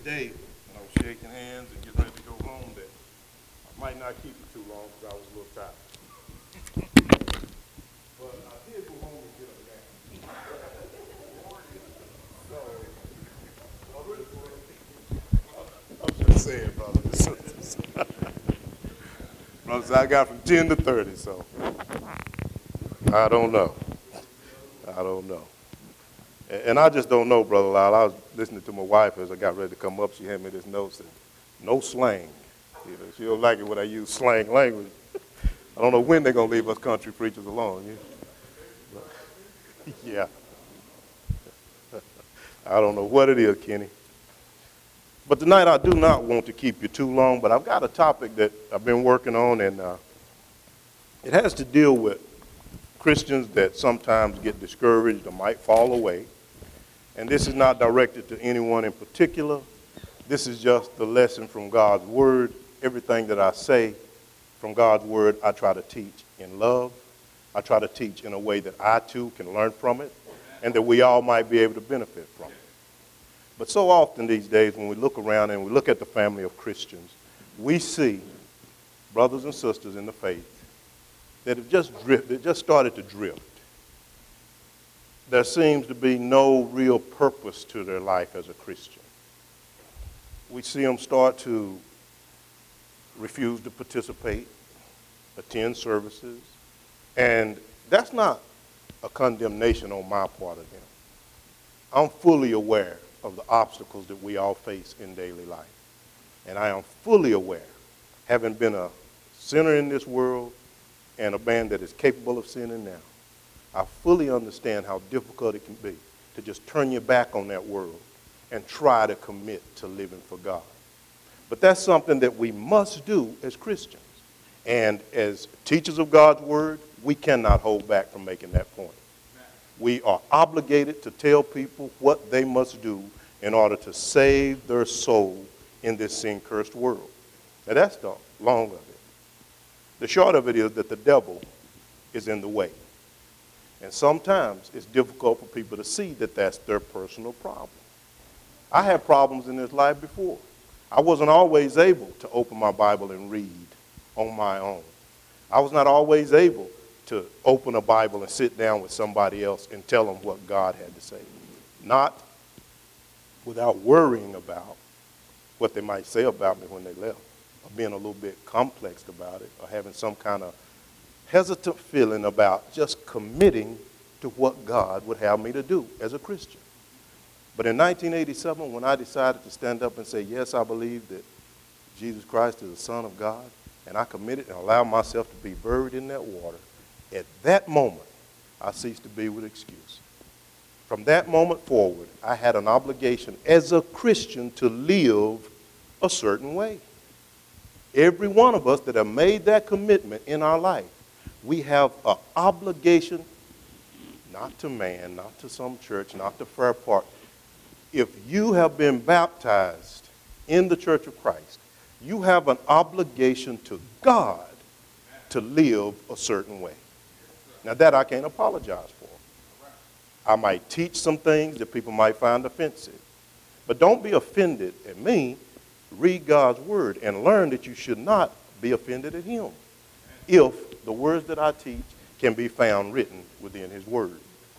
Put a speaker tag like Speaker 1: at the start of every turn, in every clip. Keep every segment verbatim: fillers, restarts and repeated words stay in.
Speaker 1: today, when I was shaking hands and getting ready to go home, that I might not keep it too long because I was a little tired. But I did go home and get a nap. So, I'm just saying, brothers and sisters. Brothers, I got from ten to thirty, so I don't know. I don't know. And, and I just don't know, Brother Lyle. I was listening to my wife as I got ready to come up. She handed me this note saying, no slang. You know, she don't like it when I use slang language. I don't know when they're going to leave us country preachers alone. You know? Yeah. I don't know what it is, Kenny. But tonight I do not want to keep you too long, but I've got a topic that I've been working on, and uh, it has to deal with Christians that sometimes get discouraged or might fall away. And this is not directed to anyone in particular. This is just the lesson from God's Word. Everything that I say from God's Word, I try to teach in love. I try to teach in a way that I too can learn from it, and that we all might be able to benefit from it. But so often these days when we look around and we look at the family of Christians, we see brothers and sisters in the faith that have just drifted, just started to drift. There seems to be no real purpose to their life as a Christian. We see them start to refuse to participate, attend services, and that's not a condemnation on my part of them. I'm fully aware of the obstacles that we all face in daily life. And I am fully aware, having been a sinner in this world and a man that is capable of sinning now, I fully understand how difficult it can be to just turn your back on that world and try to commit to living for God. But that's something that we must do as Christians. And as teachers of God's Word, we cannot hold back from making that point. We are obligated to tell people what they must do in order to save their soul in this sin-cursed world. Now that's the long of it. The short of it is that the devil is in the way. And sometimes it's difficult for people to see that that's their personal problem. I had problems in this life before. I wasn't always able to open my Bible and read on my own. I was not always able to open a Bible and sit down with somebody else and tell them what God had to say. Not without worrying about what they might say about me when they left, or being a little bit complexed about it, or having some kind of hesitant feeling about just committing to what God would have me to do as a Christian. But in nineteen eighty-seven, when I decided to stand up and say, yes, I believe that Jesus Christ is the Son of God, and I committed and allowed myself to be buried in that water, at that moment, I ceased to be with excuse. From that moment forward, I had an obligation as a Christian to live a certain way. Every one of us that have made that commitment in our life, we have an obligation, not to man, not to some church, not to Fair Park. If you have been baptized in the Church of Christ, you have an obligation to God to live a certain way. Now that I can't apologize for. I might teach some things that people might find offensive. But don't be offended at me. Read God's Word and learn that you should not be offended at Him if the words that I teach can be found written within His Word.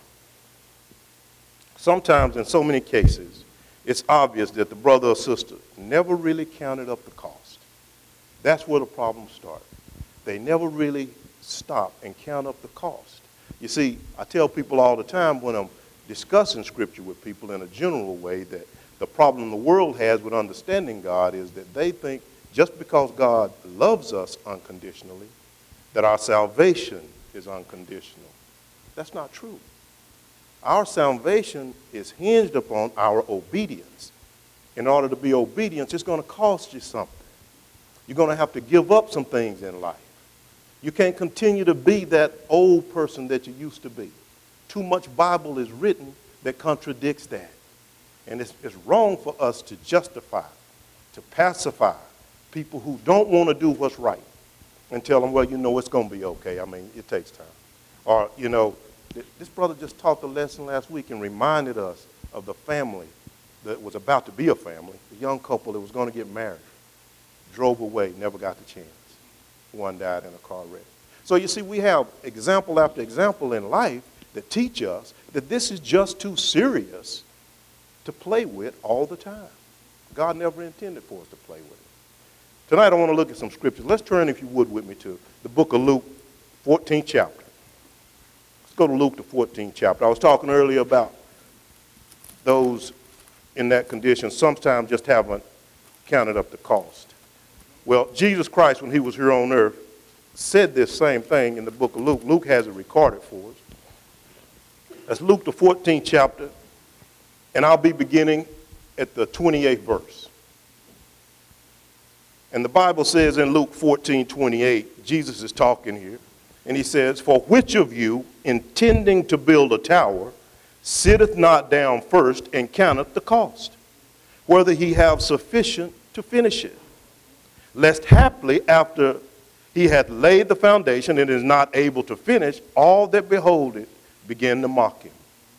Speaker 1: Sometimes, in so many cases, it's obvious that the brother or sister never really counted up the cost. That's where the problem starts. They never really stop and count up the cost. You see, I tell people all the time when I'm discussing Scripture with people in a general way that the problem the world has with understanding God is that they think just because God loves us unconditionally, that our salvation is unconditional. That's not true. Our salvation is hinged upon our obedience. In order to be obedient, it's going to cost you something. You're going to have to give up some things in life. You can't continue to be that old person that you used to be. Too much Bible is written that contradicts that. And it's, it's wrong for us to justify, to pacify people who don't want to do what's right and tell them, well, you know, it's going to be okay. I mean, it takes time. Or, you know, this brother just taught the lesson last week and reminded us of the family that was about to be a family, a young couple that was going to get married, drove away, never got the chance. One died in a car wreck. So you see, we have example after example in life that teach us that this is just too serious to play with all the time. God never intended for us to play with it. Tonight I want to look at some scriptures. Let's turn, if you would, with me to the book of Luke, fourteenth chapter. Let's go to Luke, the fourteenth chapter. I was talking earlier about those in that condition sometimes just haven't counted up the cost. Well, Jesus Christ, when he was here on earth, said this same thing in the book of Luke. Luke has it recorded for us. That's Luke, the fourteenth chapter, and I'll be beginning at the twenty-eighth verse. And the Bible says in Luke fourteen twenty-eight, Jesus is talking here, and he says, "For which of you, intending to build a tower, sitteth not down first and counteth the cost, whether he have sufficient to finish it? Lest haply after he hath laid the foundation and is not able to finish, all that behold it begin to mock him,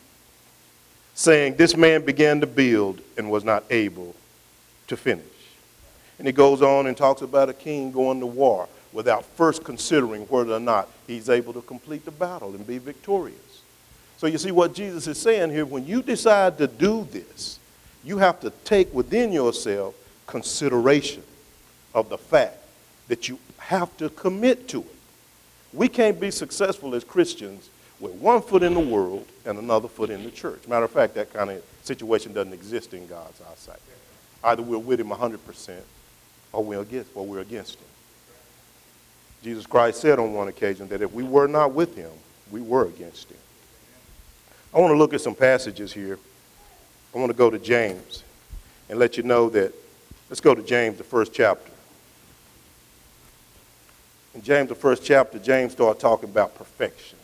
Speaker 1: saying, This man began to build and was not able to finish." And he goes on and talks about a king going to war without first considering whether or not he's able to complete the battle and be victorious. So you see what Jesus is saying here, when you decide to do this, you have to take within yourself consideration of the fact that you have to commit to it. We can't be successful as Christians with one foot in the world and another foot in the church. Matter of fact, that kind of situation doesn't exist in God's eyesight. Either we're with him one hundred percent or we're against, or we're against him. Jesus Christ said on one occasion that if we were not with him, we were against him. I want to look at some passages here. I want to go to James and let you know that, let's go to James, the first chapter. In James, the first chapter, James started talking about perfection.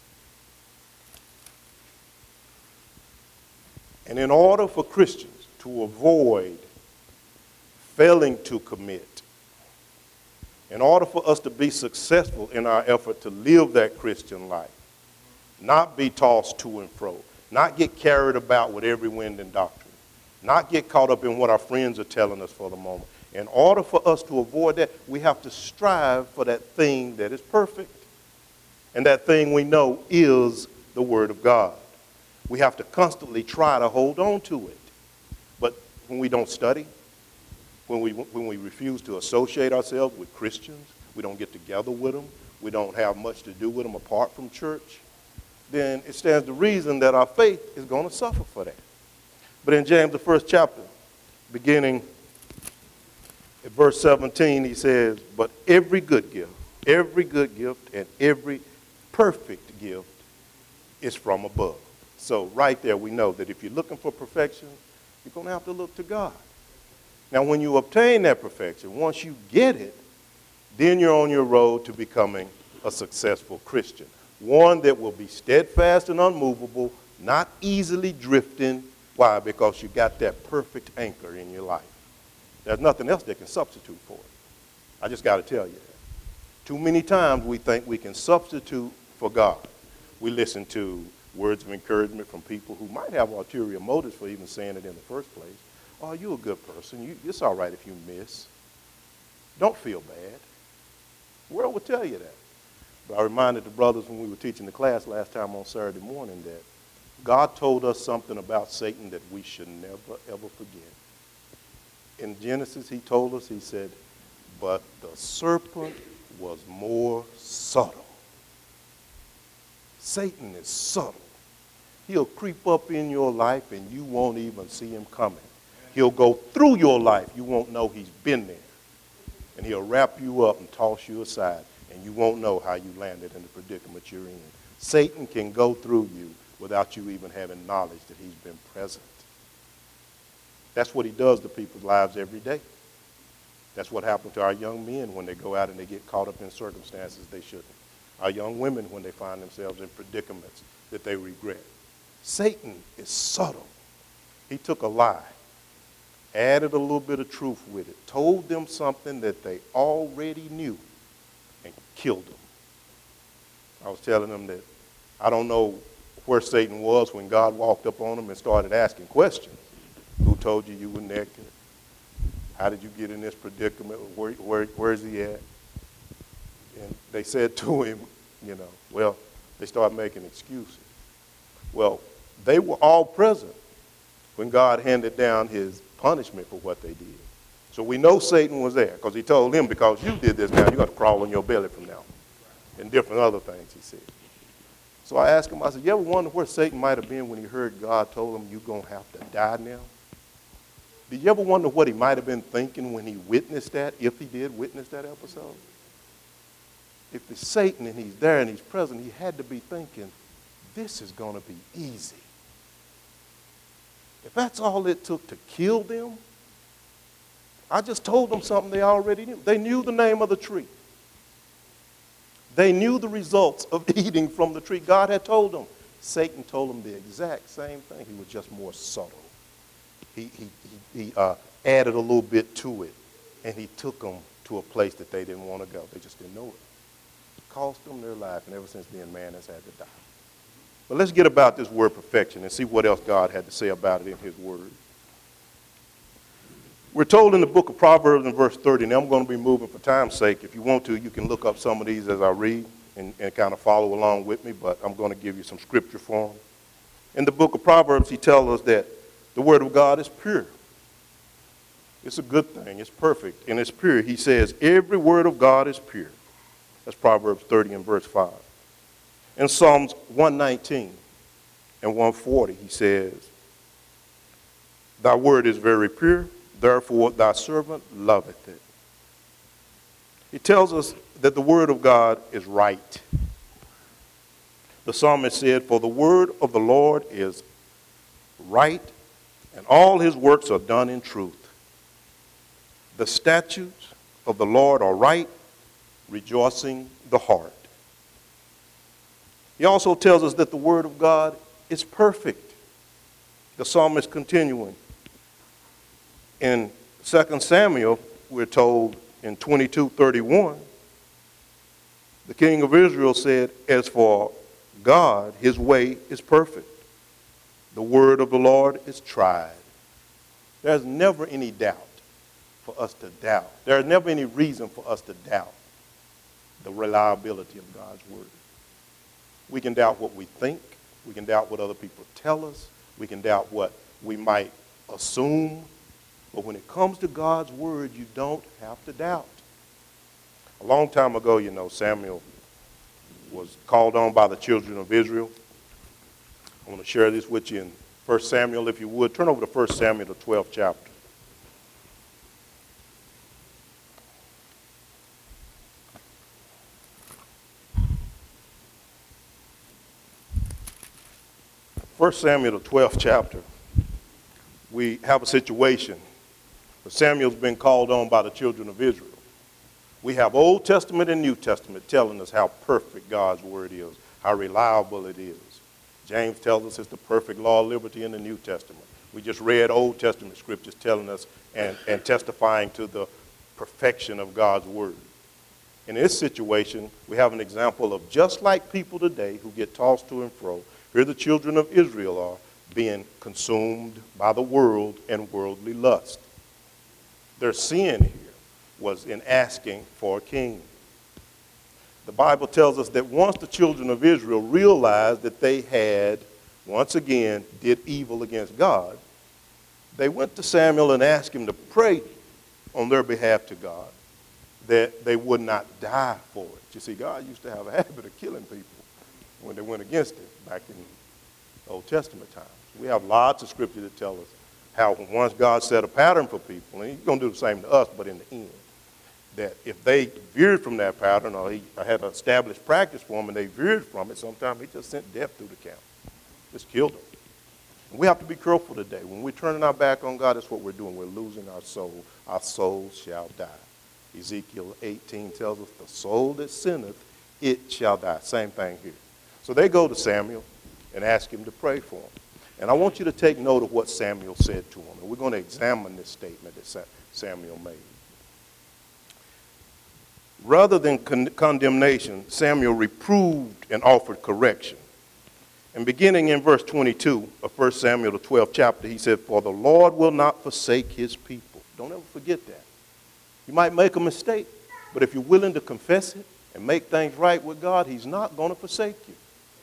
Speaker 1: And in order for Christians to avoid failing to commit, in order for us to be successful in our effort to live that Christian life, not be tossed to and fro, not get carried about with every wind and doctrine, not get caught up in what our friends are telling us for the moment. In order for us to avoid that, we have to strive for that thing that is perfect. And that thing we know is the Word of God. We have to constantly try to hold on to it. But when we don't study, when we, when we refuse to associate ourselves with Christians, we don't get together with them, we don't have much to do with them apart from church, then it stands to reason that our faith is going to suffer for that. But in James, the first chapter, beginning at verse seventeen, he says, "But every good gift, every good gift and every perfect gift is from above." So right there we know that if you're looking for perfection, you're going to have to look to God. Now when you obtain that perfection, once you get it, then you're on your road to becoming a successful Christian. One that will be steadfast and unmovable, not easily drifting. Why? Because you got that perfect anchor in your life. There's nothing else that can substitute for it. I just got to tell you that. Too many times we think we can substitute for God. We listen to words of encouragement from people who might have ulterior motives for even saying it in the first place. "Oh, you're a good person. You, it's all right if you miss. Don't feel bad." The world will tell you that. But I reminded the brothers when we were teaching the class last time on Saturday morning that God told us something about Satan that we should never, ever forget. In Genesis, he told us, he said, "But the serpent was more subtle." Satan is subtle. He'll creep up in your life and you won't even see him coming. He'll go through your life. You won't know he's been there. And he'll wrap you up and toss you aside, and you won't know how you landed in the predicament you're in. Satan can go through you without you even having knowledge that he's been present. That's what he does to people's lives every day. That's what happened to our young men when they go out and they get caught up in circumstances they shouldn't. Our young women when they find themselves in predicaments that they regret. Satan is subtle. He took a lie, added a little bit of truth with it, told them something that they already knew, and killed them. I was telling them that I don't know where Satan was when God walked up on him and started asking questions. Who told you you were naked? How did you get in this predicament? Where, where, where's he at? And they said to him, you know, well, they started making excuses. Well, they were all present when God handed down his punishment for what they did. So we know Satan was there because he told him, because you did this, now you're going to crawl on your belly from now on. And different other things he said. So I asked him, I said, you ever wonder where Satan might have been when he heard God told him you're going to have to die now? Did you ever wonder what he might have been thinking when he witnessed that, if he did witness that episode? If it's Satan and he's there and he's present, he had to be thinking, this is going to be easy. If that's all it took to kill them, I just told them something they already knew. They knew the name of the tree. They knew the results of eating from the tree. God had told them. Satan told them the exact same thing. He was just more subtle. He, he, he, he uh, added a little bit to it, and he took them to a place that they didn't want to go. They just didn't know it. It cost them their life, and ever since then, man has had to die. But let's get about this word perfection and see what else God had to say about it in his word. We're told in the book of Proverbs in verse thirty, and I'm going to be moving for time's sake. If you want to, you can look up some of these as I read and, and kind of follow along with me, but I'm going to give you some scripture for them. In the book of Proverbs, he tells us that the word of God is pure. It's a good thing. It's perfect, and it's pure. He says, every word of God is pure. That's Proverbs thirty and verse five. In Psalms one nineteen and one forty, he says, thy word is very pure, therefore thy servant loveth it. He tells us that the word of God is right. The psalmist said, for the word of the Lord is right, and all his works are done in truth. The statutes of the Lord are right, rejoicing the heart. He also tells us that the word of God is perfect. The psalmist continuing. In Second Samuel, we're told in twenty-two thirty-one, the king of Israel said, as for God, his way is perfect. The word of the Lord is tried. There's never any doubt for us to doubt. There's never any reason for us to doubt the reliability of God's word. We can doubt what we think. We can doubt what other people tell us. We can doubt what we might assume. But when it comes to God's word, you don't have to doubt. A long time ago, you know, Samuel was called on by the children of Israel. I want to share this with you in First Samuel, if you would. Turn over to First Samuel, the twelfth chapter. First Samuel, the twelfth chapter, we have a situation where Samuel's been called on by the children of Israel. We have Old Testament and New Testament telling us how perfect God's word is, how reliable it is. James tells us it's the perfect law of liberty in the New Testament. We just read Old Testament scriptures telling us and, and testifying to the perfection of God's word. In this situation, we have an example of just like people today who get tossed to and fro. Here the children of Israel are being consumed by the world and worldly lust. Their sin here was in asking for a king. The Bible tells us that once the children of Israel realized that they had, once again, did evil against God, they went to Samuel and asked him to pray on their behalf to God that they would not die for it. You see, God used to have a habit of killing people when they went against him back in Old Testament times. We have lots of scripture that tell us how once God set a pattern for people, and he's going to do the same to us, but in the end, that if they veered from that pattern, or he had an established practice for them and they veered from it, sometimes he just sent death through the camp, just killed them. And we have to be careful today. When we're turning our back on God, that's what we're doing. We're losing our soul. Our soul shall die. Ezekiel eighteen tells us, the soul that sinneth, it shall die. Same thing here. So they go to Samuel and ask him to pray for them. And I want you to take note of what Samuel said to him. And we're going to examine this statement that Samuel made. Rather than con- condemnation, Samuel reproved and offered correction. And beginning in verse twenty-two of First Samuel, the twelfth chapter, he said, for the Lord will not forsake his people. Don't ever forget that. You might make a mistake, but if you're willing to confess it and make things right with God, he's not going to forsake you.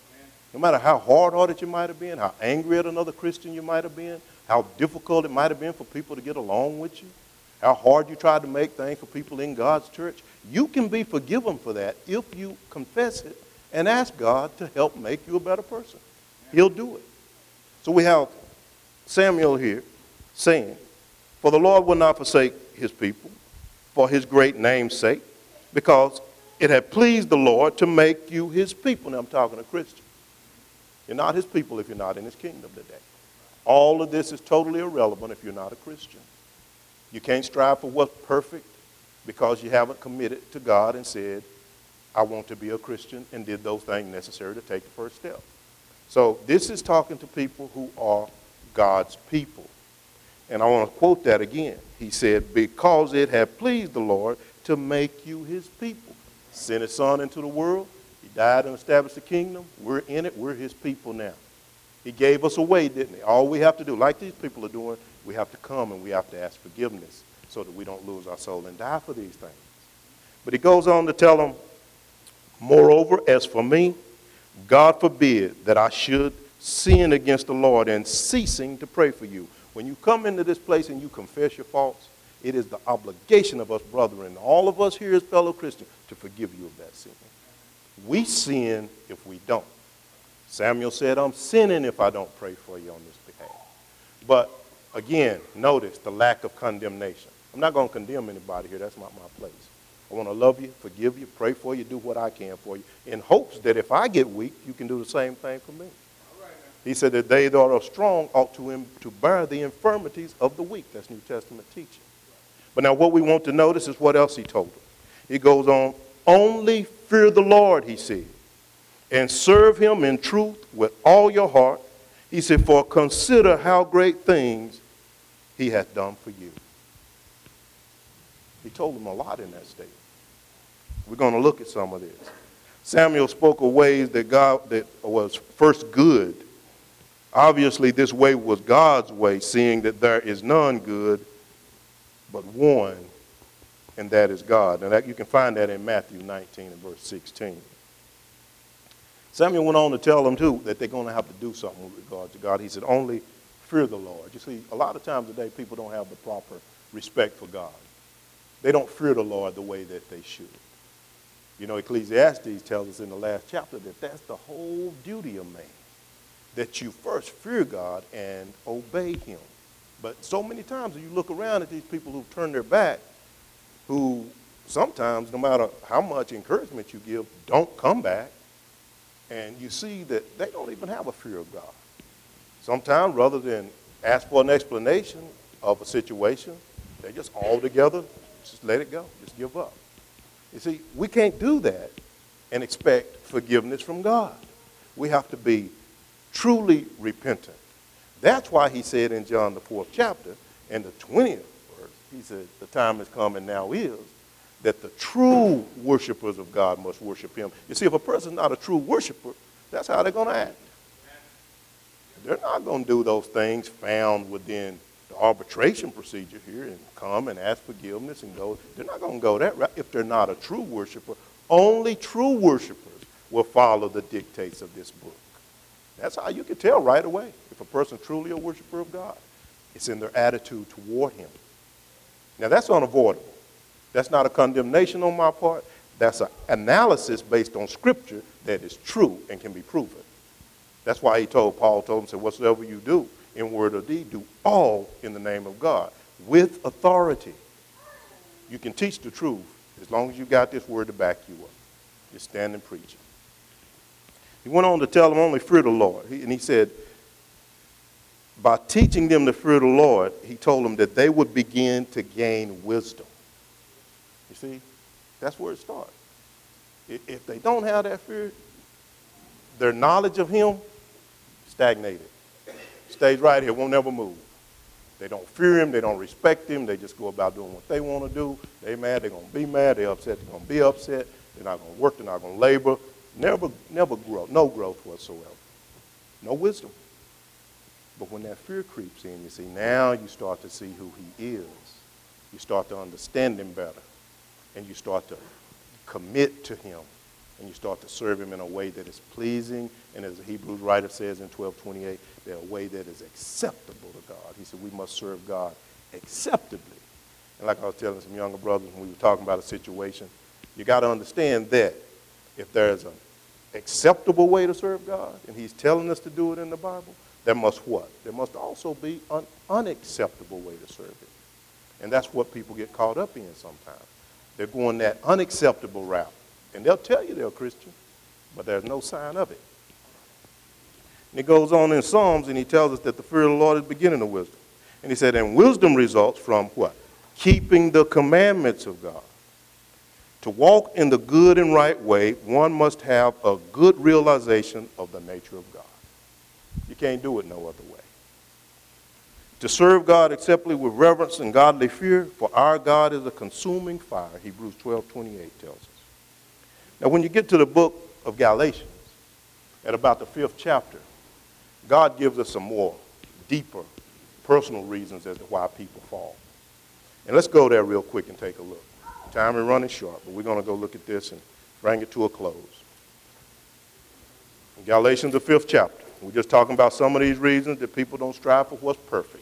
Speaker 1: No matter how hard-hearted you might have been, how angry at another Christian you might have been, how difficult it might have been for people to get along with you, how hard you tried to make things for people in God's church, you can be forgiven for that if you confess it and ask God to help make you a better person. He'll do it. So we have Samuel here saying, for the Lord will not forsake his people for his great name's sake, because it had pleased the Lord to make you his people. Now I'm talking to Christians. You're not his people if you're not in his kingdom today. All of this is totally irrelevant if you're not a Christian. You can't strive for what's perfect because you haven't committed to God and said, I want to be a Christian, and did those things necessary to take the first step. So this is talking to people who are God's people. And I want to quote that again. He said, because it had pleased the Lord to make you his people. Sent his son into the world. He died and established the kingdom. We're in it. We're his people now. He gave us a way, didn't he? All we have to do, like these people are doing, we have to come and we have to ask forgiveness so that we don't lose our soul and die for these things. But he goes on to tell them, moreover, as for me, God forbid that I should sin against the Lord and ceasing to pray for you. When you come into this place and you confess your faults, it is the obligation of us, brethren, all of us here as fellow Christians, to forgive you of that sin. We sin if we don't. Samuel said, I'm sinning if I don't pray for you on this behalf. But again, notice the lack of condemnation. I'm not going to condemn anybody here. That's not my place. I want to love you, forgive you, pray for you, do what I can for you, in hopes that if I get weak, you can do the same thing for me. He said that they that are strong ought to, im- to bear the infirmities of the weak. That's New Testament teaching. But now what we want to notice is what else he told them. He goes on, only fear the Lord, he said, and serve him in truth with all your heart. He said, for consider how great things he hath done for you. He told them a lot in that statement. We're going to look at some of this. Samuel spoke of ways that God that was first good. Obviously, this way was God's way, seeing that there is none good but one, and that is God. And that, you can find that in Matthew nineteen and verse sixteen. Samuel went on to tell them, too, that they're going to have to do something with regard to God. He said, only fear the Lord. You see, a lot of times today, people don't have the proper respect for God. They don't fear the Lord the way that they should. You know, Ecclesiastes tells us in the last chapter that that's the whole duty of man, that you first fear God and obey him. But so many times when you look around at these people who've turned their back, who sometimes, no matter how much encouragement you give, don't come back, and you see that they don't even have a fear of God. Sometimes, rather than ask for an explanation of a situation, they just altogether just let it go, just give up. You see, we can't do that and expect forgiveness from God. We have to be truly repentant. That's why he said in John the fourth chapter and the twentieth verse, he said, the time is come and now is, that the true worshipers of God must worship him. You see, if a person's not a true worshiper, that's how they're going to act. They're not going to do those things found within the arbitration procedure here and come and ask forgiveness and go. They're not going to go that route if they're not a true worshiper. Only true worshipers will follow the dictates of this book. That's how you can tell right away if a person's truly a worshiper of God. It's in their attitude toward him. Now, that's unavoidable. That's not a condemnation on my part. That's an analysis based on Scripture that is true and can be proven. That's why he told, Paul told him, said, whatsoever you do in word or deed, do all in the name of God with authority. You can teach the truth as long as you got this word to back you up. Just stand and preach it. He went on to tell them only fear the Lord. He, and he said, by teaching them to fear the Lord, he told them that they would begin to gain wisdom. You see, that's where it starts. If they don't have that fear, their knowledge of him stagnated. Stays right here, won't never move. They don't fear him, they don't respect him, they just go about doing what they want to do. They're mad, they're going to be mad, they're upset, they're going to be upset. They're not going to work, they're not going to labor. Never, never grow, no growth whatsoever. No wisdom. But when that fear creeps in, you see, now you start to see who he is. You start to understand him better. And you start to commit to him. And you start to serve him in a way that is pleasing. And as the Hebrews writer says in twelve twenty-eight, in a way that is acceptable to God. He said we must serve God acceptably. And like I was telling some younger brothers when we were talking about a situation, you got to understand that if there's an acceptable way to serve God, and he's telling us to do it in the Bible, there must what? There must also be an unacceptable way to serve him. And that's what people get caught up in sometimes. They're going that unacceptable route. And they'll tell you they're a Christian, but there's no sign of it. And he goes on in Psalms, and he tells us that the fear of the Lord is the beginning of wisdom. And he said, and wisdom results from what? Keeping the commandments of God. To walk in the good and right way, one must have a good realization of the nature of God. You can't do it no other way. To serve God acceptably with reverence and godly fear, for our God is a consuming fire, Hebrews twelve twenty-eight tells us. Now, when you get to the book of Galatians, at about the fifth chapter, God gives us some more deeper personal reasons as to why people fall. And let's go there real quick and take a look. Time is running short, but we're going to go look at this and bring it to a close. In Galatians, the fifth chapter, we're just talking about some of these reasons that people don't strive for what's perfect.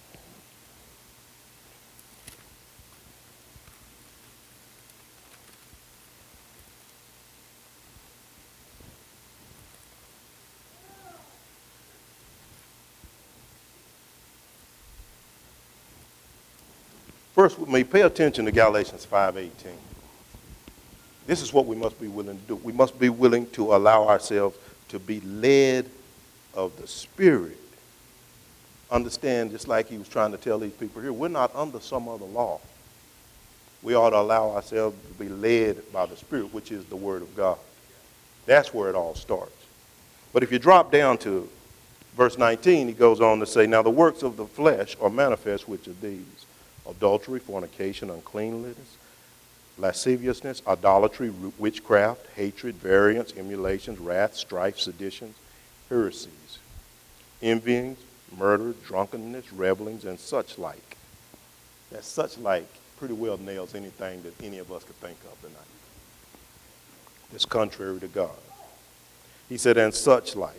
Speaker 1: First with me, pay attention to Galatians five eighteen. This is what we must be willing to do. We must be willing to allow ourselves to be led of the Spirit. Understand, just like he was trying to tell these people here, we're not under some other law. We ought to allow ourselves to be led by the Spirit, which is the Word of God. That's where it all starts. But if you drop down to verse nineteen, he goes on to say, now the works of the flesh are manifest, which are these: adultery, fornication, uncleanness, lasciviousness, idolatry, witchcraft, hatred, variance, emulations, wrath, strife, seditions, heresies, envyings, murder, drunkenness, revelings, and such like. That such like pretty well nails anything that any of us could think of tonight. It's contrary to God. He said, and such like.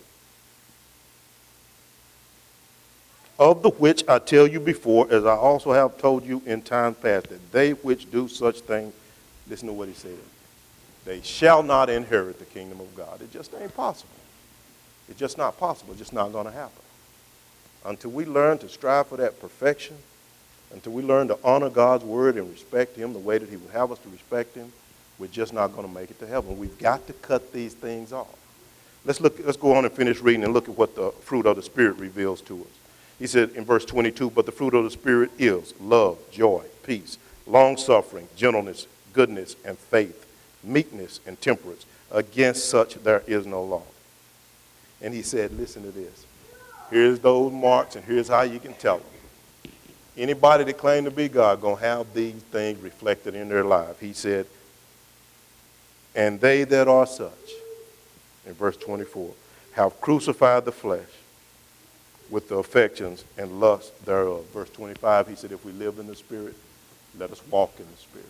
Speaker 1: Of the which I tell you before, as I also have told you in time past, that they which do such things, listen to what he said, they shall not inherit the kingdom of God. It just ain't possible. It's just not possible. It's just not going to happen. Until we learn to strive for that perfection, until we learn to honor God's word and respect him the way that he would have us to respect him, we're just not going to make it to heaven. We've got to cut these things off. Let's look. Let's go on and finish reading and look at what the fruit of the Spirit reveals to us. He said in verse twenty-two, but the fruit of the Spirit is love, joy, peace, long-suffering, gentleness, goodness, and faith, meekness, and temperance. Against such there is no law. And he said, listen to this. Here's those marks, and here's how you can tell them. Anybody that claims to be God going to have these things reflected in their life. He said, and they that are such, in verse twenty-four, have crucified the flesh with the affections and lust thereof. Verse twenty-five, he said, if we live in the Spirit, let us walk in the Spirit.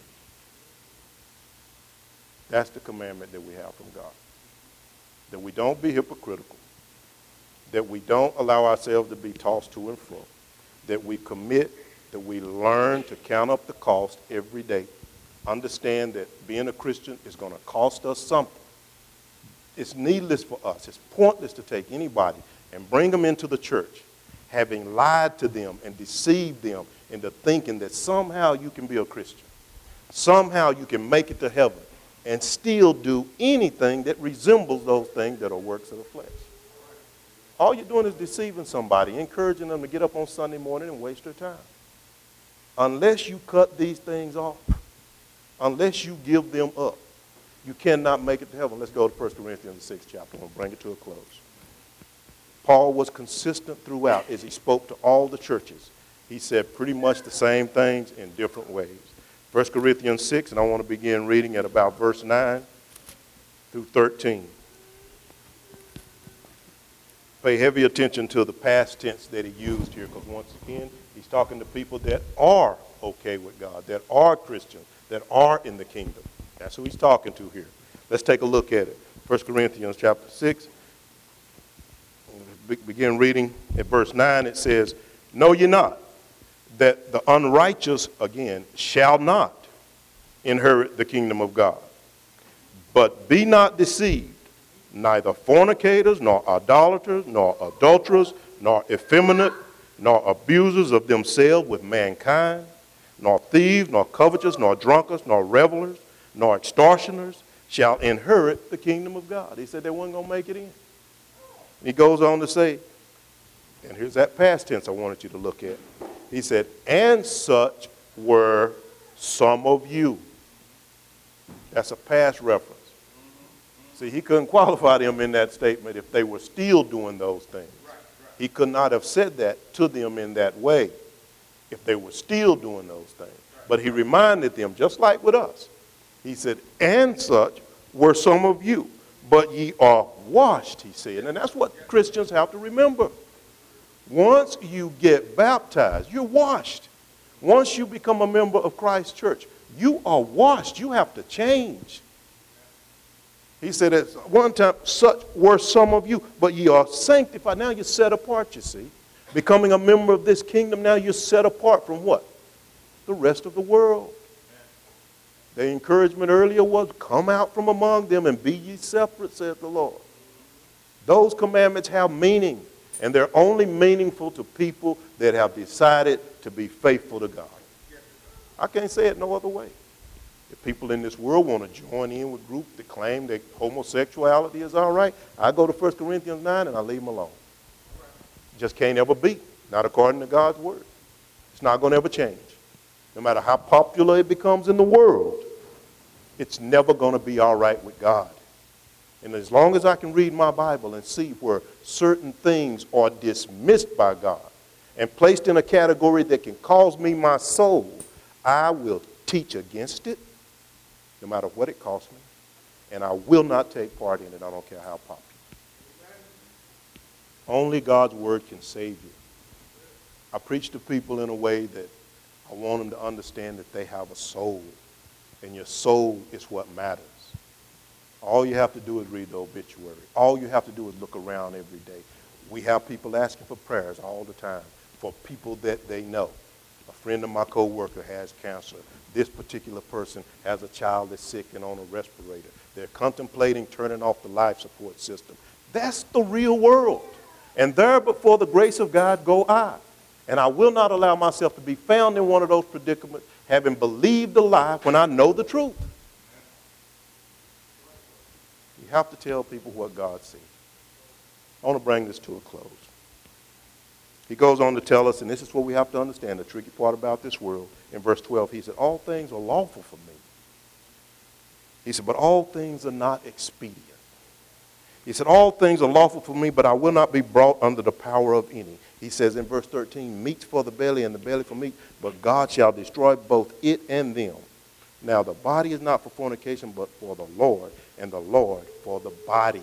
Speaker 1: That's the commandment that we have from God. That we don't be hypocritical. That we don't allow ourselves to be tossed to and fro. That we commit, that we learn to count up the cost every day. Understand that being a Christian is going to cost us something. It's needless for us. It's pointless to take anybody and bring them into the church, having lied to them and deceived them into thinking that somehow you can be a Christian. Somehow you can make it to heaven and still do anything that resembles those things that are works of the flesh. All you're doing is deceiving somebody, encouraging them to get up on Sunday morning and waste their time. Unless you cut these things off, unless you give them up, you cannot make it to heaven. Let's go to First Corinthians, the sixth chapter. We'll bring it to a close. Paul was consistent throughout as he spoke to all the churches. He said pretty much the same things in different ways. First Corinthians six, and I want to begin reading at about verse nine through thirteen. Pay heavy attention to the past tense that he used here, because once again, he's talking to people that are okay with God, that are Christians, that are in the kingdom. That's who he's talking to here. Let's take a look at it. First Corinthians chapter six, begin reading at verse nine. It says, "Know ye not that the unrighteous, again, shall not inherit the kingdom of God? But be not deceived. Neither fornicators, nor idolaters, nor adulterers, nor effeminate, nor abusers of themselves with mankind, nor thieves, nor covetous, nor drunkards, nor revelers, nor extortioners shall inherit the kingdom of God." He said they weren't going to make it in. He goes on to say, and here's that past tense I wanted you to look at. He said, "And such were some of you." That's a past reference. See, he couldn't qualify them in that statement if they were still doing those things. He could not have said that to them in that way if they were still doing those things. But he reminded them, just like with us. He said, "And such were some of you, but ye are washed," he said. And that's what Christians have to remember. Once you get baptized, you're washed. Once you become a member of Christ's church, you are washed. You have to change. He said at one time, "Such were some of you, but ye are sanctified." Now you're set apart, you see. Becoming a member of this kingdom, now you're set apart from what? The rest of the world. The encouragement earlier was, "Come out from among them and be ye separate," said the Lord. Those commandments have meaning, and they're only meaningful to people that have decided to be faithful to God. I can't say it no other way. If people in this world want to join in with groups that claim that homosexuality is all right, I go to First Corinthians nine and I leave them alone. It just can't ever be, not according to God's word. It's not going to ever change. No matter how popular it becomes in the world, it's never going to be all right with God. And as long as I can read my Bible and see where certain things are dismissed by God and placed in a category that can cause me my soul, I will teach against it, no matter what it costs me, and I will not take part in it. I don't care how popular. Only God's word can save you. I preach to people in a way that I want them to understand that they have a soul, and your soul is what matters. All you have to do is read the obituary. All you have to do is look around every day. We have people asking for prayers all the time for people that they know. A friend of my coworker has cancer. This particular person has a child that's sick and on a respirator. They're contemplating turning off the life support system. That's the real world. And there before the grace of God go I. And I will not allow myself to be found in one of those predicaments, having believed a lie when I know the truth. You have to tell people what God said. I want to bring this to a close. He goes on to tell us, and this is what we have to understand, the tricky part about this world. In verse twelve, he said, "All things are lawful for me." He said, "But all things are not expedient." He said, "All things are lawful for me, but I will not be brought under the power of any." He says in verse thirteen, "Meat's for the belly and the belly for meat, but God shall destroy both it and them. Now the body is not for fornication, but for the Lord, and the Lord for the body."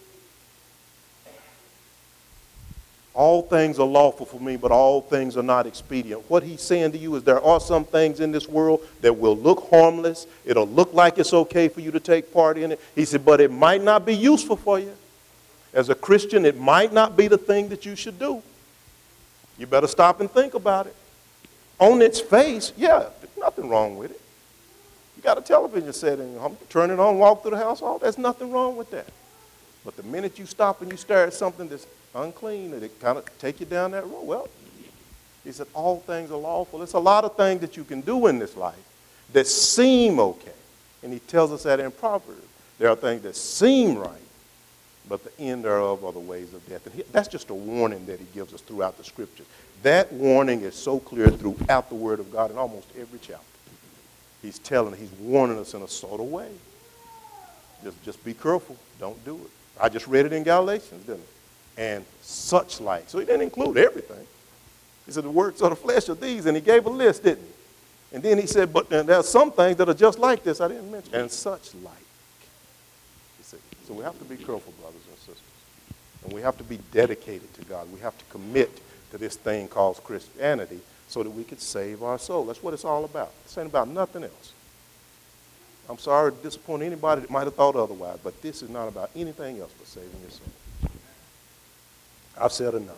Speaker 1: All things are lawful for me, but all things are not expedient. What he's saying to you is there are some things in this world that will look harmless. It'll look like it's okay for you to take part in it. He said, but it might not be useful for you. As a Christian, it might not be the thing that you should do. You better stop and think about it. On its face, yeah, there's nothing wrong with it. You got a television set in your home, turn it on, walk through the house, all there's nothing wrong with that. But the minute you stop and you stare at something that's unclean, and it kind of take you down that road, well, he said all things are lawful. There's a lot of things that you can do in this life that seem okay. And he tells us that in Proverbs. There are things that seem right, but the end thereof are the ways of death. And he, that's just a warning that he gives us throughout the scriptures. That warning is so clear throughout the word of God in almost every chapter. He's telling, he's warning us in a sort of way. Just, just be careful. Don't do it. I just read it in Galatians, didn't I? And such like. So he didn't include everything. He said the works of the flesh are these, and he gave a list, didn't he? And then he said, but there are some things that are just like this I didn't mention. And such like. He said, so we have to be careful, brothers and sisters. And we have to be dedicated to God. We have to commit to this thing called Christianity so that we can save our soul. That's what it's all about. This ain't about nothing else. I'm sorry to disappoint anybody that might have thought otherwise, but this is not about anything else but saving your soul. I've said enough.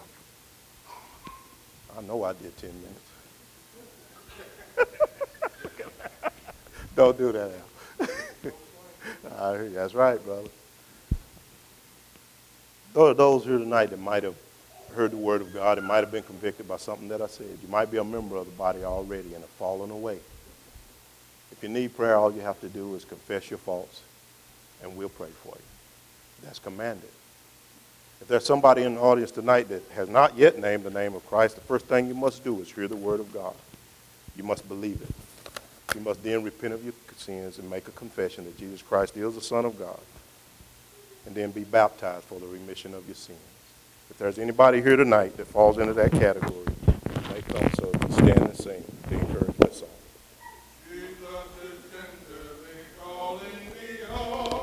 Speaker 1: I know I did ten minutes. Don't do that, Al. All right, that's right, brother. There are those here tonight that might have heard the word of God and might have been convicted by something that I said. You might be a member of the body already and have fallen away. If you need prayer, all you have to do is confess your faults, and we'll pray for you. That's commanded. If there's somebody in the audience tonight that has not yet named the name of Christ, the first thing you must do is hear the word of God. You must believe it. You must then repent of your sins and make a confession that Jesus Christ is the Son of God, and then be baptized for the remission of your sins. If there's anybody here tonight that falls into that category, make thought so. Stand and sing.